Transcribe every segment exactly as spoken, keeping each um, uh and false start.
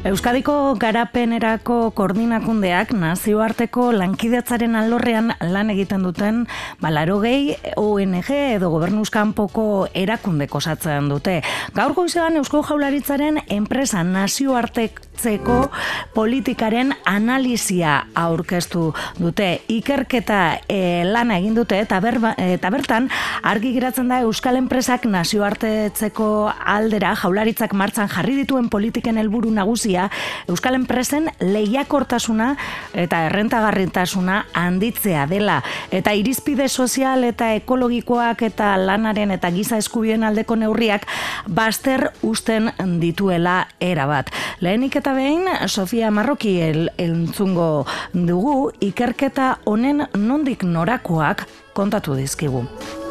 Euskadiko garapenerako koordinakundeak nazioarteko lankidetzaren alorrean lan egiten duten balarogei O N G edo gobernuzkanpoko erakundek osatzen dute. Gaur goizean Eusko Jaurlaritzaren enpresa nazioartetzeko politikaren analizia aurkeztu dute. Ikerketa e, lana egin dute eta, berba, eta bertan argi geratzen da Euskal enpresak nazioartetzeko aldera Jaurlaritzak martxan jarri dituen politiken helburu nagusia Euskal enpresen lehiakortasuna eta errentagarritasuna handitzea dela. Eta irizpide sozial eta ekologikoak eta lanaren eta giza eskubideen aldeko neurriak bazter uzten dituela erabat. Lehenik eta behin, Sofia Marroki el, entzungo dugu, ikerketa honen nondik norakoak kontatu dizkigu.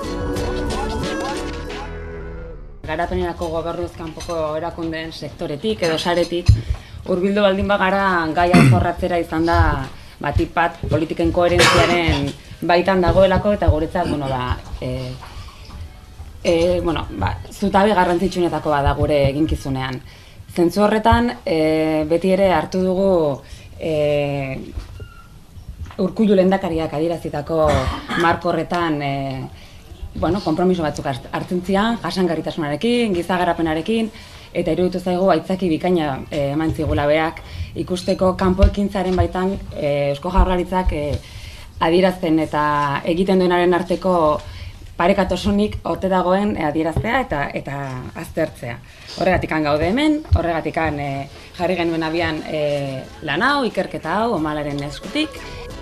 Garapenerako gobernuzkanpoko erakundeen sektoretik edo saretik hurbildu baldin bagara gaia jorratzera izan da batik bat politiken koherentziaren baitan dagoelako eta guretzat bueno ba e, e, bueno ba zutabe garrantzitsuenetako bada gure eginkizunean. Zentzu horretan e, beti ere hartu dugu e, Urkullu lehendakariak adierazitako marko horretan e, bueno, konpromiso batzuk hartzen zian, jasangarritasunarekin, giza garapenarekin, eta iruditu zaigu aitzaki bikaina e, eman zigula beak ikusteko kanpo ekintzaren baitan e, Eusko Jaurlaritzak e, adierazten eta egiten duenaren arteko parekatasunik ote dagoen e, adieraztea eta eta aztertzea. Horregatikan gaude hemen, horregatikan e, jarri genuen abian e, lan hau, ikerketa hau, Omalaren eskutik.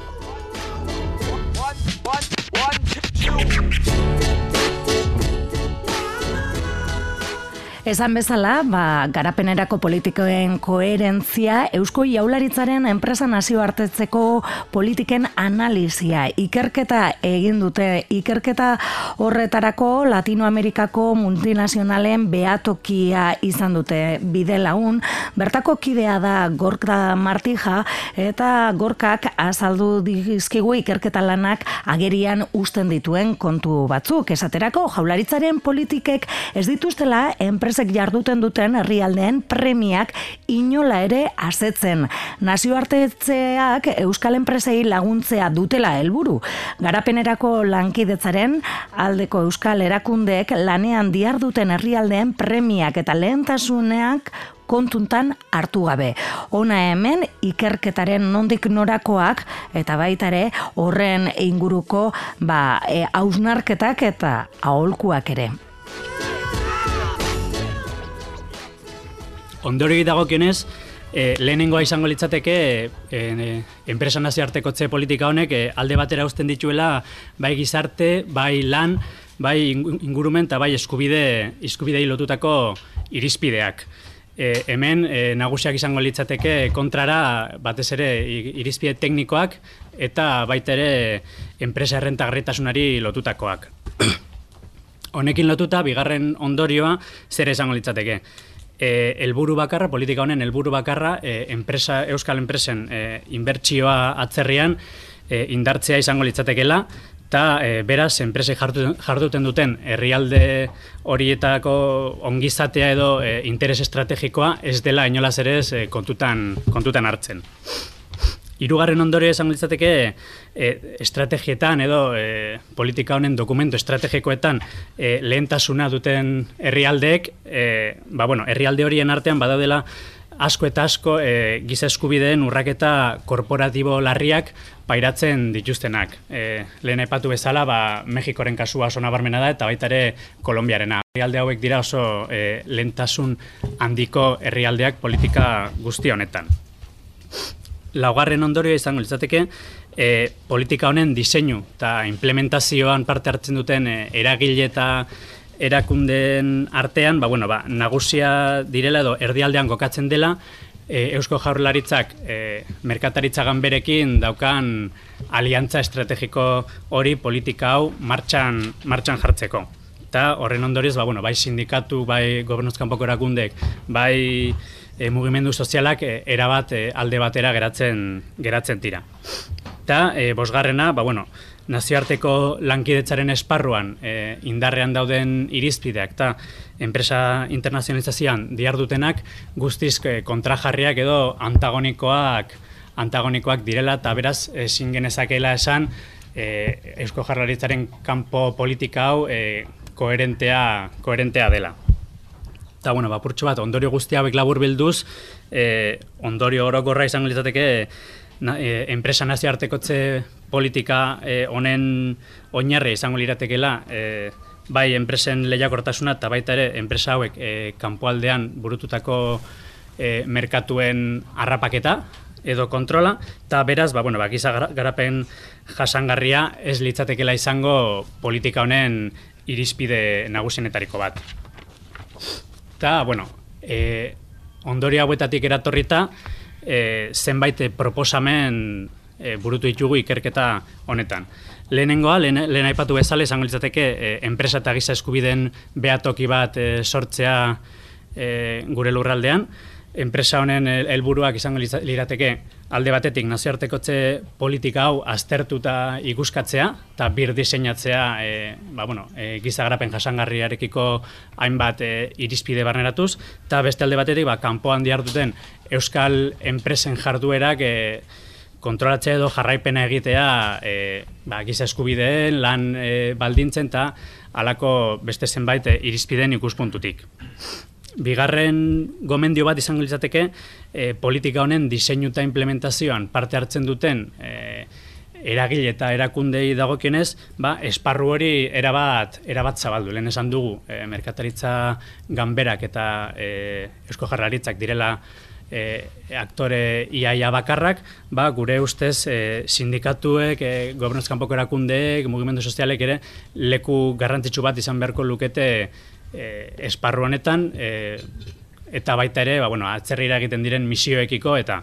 Esan bezala, ba, garapenerako politikoen koherentzia, Eusko Jaurlaritzaren enpresa nazioartetzeko politiken analizia, ikerketa egin dute, ikerketa horretarako Latinoamerikako multinazionalen behatokia izan dute bide lagun, bertako kidea da Gorka Martija eta Gorkak azaldu dizkigu ikerketa lanak agerian uzten dituen kontu batzuk. Esaterako, Jaurlaritzaren politikek ez dituztela enpresa jarduten duten herrialdeen premiak inola ere asetzen. Nazioartetzeak Euskal enpresei laguntzea dutela helburu. Garapenerako lankidetzaren aldeko Euskal erakundeek lanean diharduten herrialdeen premiak eta lehentasuneak kontuntan hartu gabe. Hona hemen ikerketaren nondik norakoak eta baita ere horren inguruko ba, e, hausnarketak eta aholkuak ere. Ondorioei dagokionez, e, lehenengoa izango litzateke e, e, enpresa nazioartekotze politika honek e, alde batera uzten dituela bai gizarte, bai lan, bai ingurumen eta bai eskubide eskubidei lotutako irizpideak. E, hemen e, nagusiak izango litzateke kontrara batez ere irizpide teknikoak eta baita ere enpresa errentagarritasunari lotutakoak. Honekin lotuta bigarren ondorioa zer izango litzateke. E, helburu bakarra, politika honen helburu bakarra, e, enpresa, Euskal enpresen e, inbertsioa atzerrian e, indartzea izango litzatekela, eta e, beraz, enpresek jarduten duten herrialde horietako ongizatea edo e, interes estrategikoa ez dela inolaz ere ez e, kontutan, kontutan hartzen. Hirugarren ondorio izango litzateke e, estrategietan edo e, politika honen dokumentu estrategikoetan e, lehentasuna duten herrialdeek, e, ba, bueno, herrialde horien artean badaudela asko eta asko e, giza eskubideen urraketa korporatibo larriak pairatzen dituztenak. E, lehen aipatu bezala, ba, Mexikoren kasua oso nabarmena da eta baita ere Kolonbiarena. Herrialde hauek dira oso e, lehentasun handiko herrialdeak politika guzti honetan. Laugarren ondorio izango litzateke e, politika honen diseinu eta implementazioan parte hartzen duten e, eragile eta erakundeen artean, ba, bueno, ba, nagusia direla edo erdialdean kokatzen dela e, Eusko Jaurlaritzak e, merkataritza ganberekin daukan aliantza estrategiko hori politika hau martxan, martxan jartzeko. Eta horren ondorioz, ba, bueno, bai sindikatu, bai gobernuzkanpoko erakundek, bai E, mugimendu sozialak e, erabat e, alde batera geratzen geratzen dira. Eta e, bosgarrena, ba, bueno, nazioarteko lankidetzaren esparruan e, indarrean dauden irizpideak eta enpresa internazionalizazioan dihardutenak guztiz e, kontrajarriak edo antagonikoak antagonikoak direla, eta beraz ezin genezakeela esan e, Eusko Jaurlaritzaren kanpo politika hau e, koherentea, koherentea dela. Eta, bueno, bapurtxo bat, ondorio guzti hauek labur bilduz, e, ondorio orokorra izango litzateke na, e, enpresa nazioartekotze politika e, honen oinarri izango liratekela, e, bai enpresen lehiakortasuna eta baita ere enpresa hauek e, kanpoaldean burututako e, merkatuen harrapaketa edo kontrola, eta beraz, ba, bueno, ba, giza garapen jasangarria ez litzatekela izango politika honen irizpide nagusienetariko bat. Eta, bueno, e, ondorio hauetatik eratorrita, e, zenbait proposamen e, burutu ditugu ikerketa honetan. Lehenengoa, lehen, lehen aipatu bezala, izango litzateke, e, enpresa eta giza eskubideen behatoki bat e, sortzea e, gure lurraldean. Enpresa honen helburuak izango lirateke alde batetik nazioartekotze politika hau aztertuta ikuskatzea eta bir diseinatzea e, ba, bueno, e, giza garapen jasangarriarekiko hainbat e, irizpide barneratuz, eta beste alde batetik ba, kanpoan diharduten euskal enpresen jarduerak e, kontrolatzea edo jarraipena egitea e, ba, giza eskubideen, lan e, baldintzen eta halako beste zenbait e, irizpideen ikuspuntutik. Bigarren gomendio bat izango litzateke e, politika honen diseinu eta implementazioan parte hartzen duten e, eragile eta erakundei dagokionez, ba, esparru hori erabat, erabat zabaldu. Lehen esan dugu, e, merkataritza ganberak eta e, Eusko Jaurlaritzak direla e, aktore iaia bakarrak, ba, gure ustez e, sindikatuek, e, gobernuz kanpoko erakundeek, mugimendu sozialek ere leku garrantzitsu bat izan beharko lukete E, esparru honetan e, eta baita ere ba, bueno, atzerrira egiten diren misioekiko eta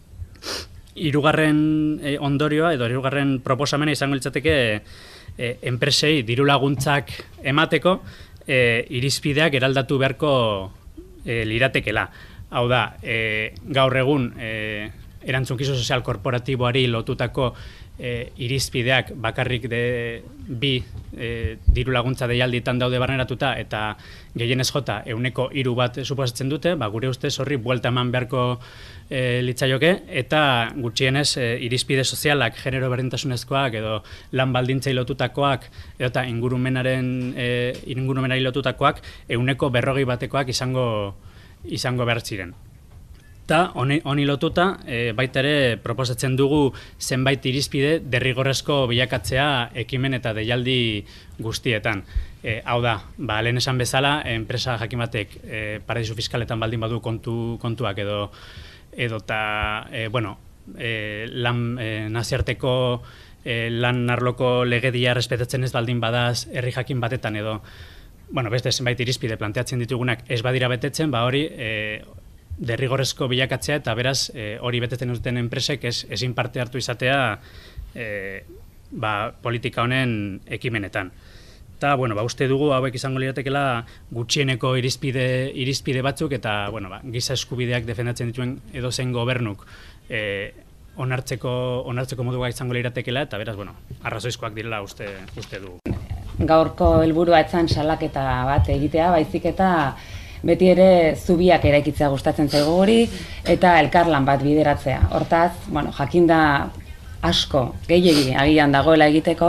hirugarren e, ondorioa edo hirugarren proposamena izango litzateke e, enpresei diru laguntzak emateko e, irizpideak eraldatu beharko e, liratekela. Hau da, e, gaur egun e, erantzunkizu sozial korporatiboari lotutako E, irizpideak bakarrik de bi e, diru laguntza deialditan daude barneratuta eta gehienez jota ehuneko hiru bat suposatzen dute, ba, gure ustez horri buelta eman beharko e, litzaioke eta gutxienez e, irizpide sozialak genero berdintasunezkoak edo lan baldintzei lotutakoak edo eta ingurumenaren e, ingurumenari lotutakoak ehuneko berrogei batekoak izango izango behar ziren. Eta honi, honi lotuta, e, baita ere proposatzen dugu zenbait irizpide derrigorrezko bilakatzea ekimen eta deialdi guztietan. E, hau da, ba, lehen esan bezala, enpresa jakin batek e, paradisu fiskaletan baldin badu kontu, kontuak edo edo eta, e, bueno, e, lan e, naziarteko e, lan arloko legedia respetatzen ez baldin badaz herri jakin batetan edo, bueno, beste zenbait irizpide planteatzen ditugunak ez badira betetzen, ba hori e, derrigorrezko bilakatzea eta beraz e, hori betetzen duten enpresek ez, ezin parte hartu izatea e, ba, politika honen ekimenetan. Eta, bueno, ba, uste dugu hauek izango liratekela gutxieneko irizpide, irizpide batzuk eta, bueno, ba, giza eskubideak defendatzen dituen edozein gobernuk e, onartzeko, onartzeko modua izango liratekela eta beraz, bueno, arrazoizkoak direla uste, uste dugu. Gaurko helburua etzan salaketa bat egitea, baizik eta beti ere zubiak eraikitzea gustatzen zaigu hori eta elkarlan bat bideratzea. Hortaz, bueno, jakinda asko gehiegi agian dagoela egiteko,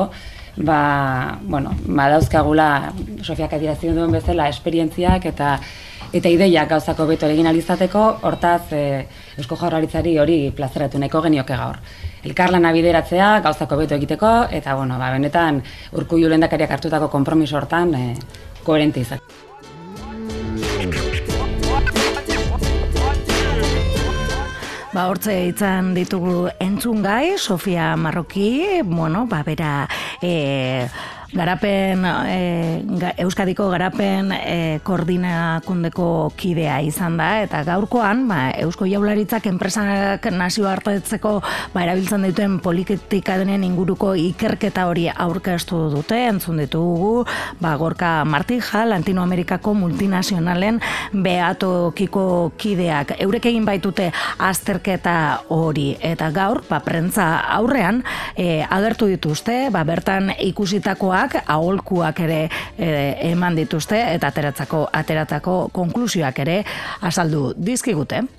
ba, bueno, badauzkagula Sofiak adierazi duen bezala esperientziak eta eta ideiak gauzako beto egin ahal izateko, hortaz e, Eusko Jaurlaritzari hori plazaratu nahiko genioke gaur. Elkarlana bideratzea, gauzako beto egiteko eta bueno, ba, benetan Urkullu lehendakariak hartutako konpromiso hortan e, koherente izateko. Ba, hortze izan ditugu entzungai, Sofia Marroki, bueno, ba, bera, e, garapen e, ga, Euskadiko garapen e, koordinakundeko kidea izan da, eta gaurkoan ba, Eusko Jaurlaritzak enpresak nazioartetzeko ba, erabiltzen dituen politika denen inguruko ikerketa hori aurkeztu dute, entzun ditugu ba, Gorka Martija, Latinoamerikako multinazionalen behatokiko kideak. Eurek egin baitute azterketa hori, eta gaur, ba, prentza aurrean e, agertu dituzte, ba, bertan ikusitakoak, aholkuak ere e, eman dituzte, eta ateratzako, ateratako konklusioak ere azaldu dizkigute.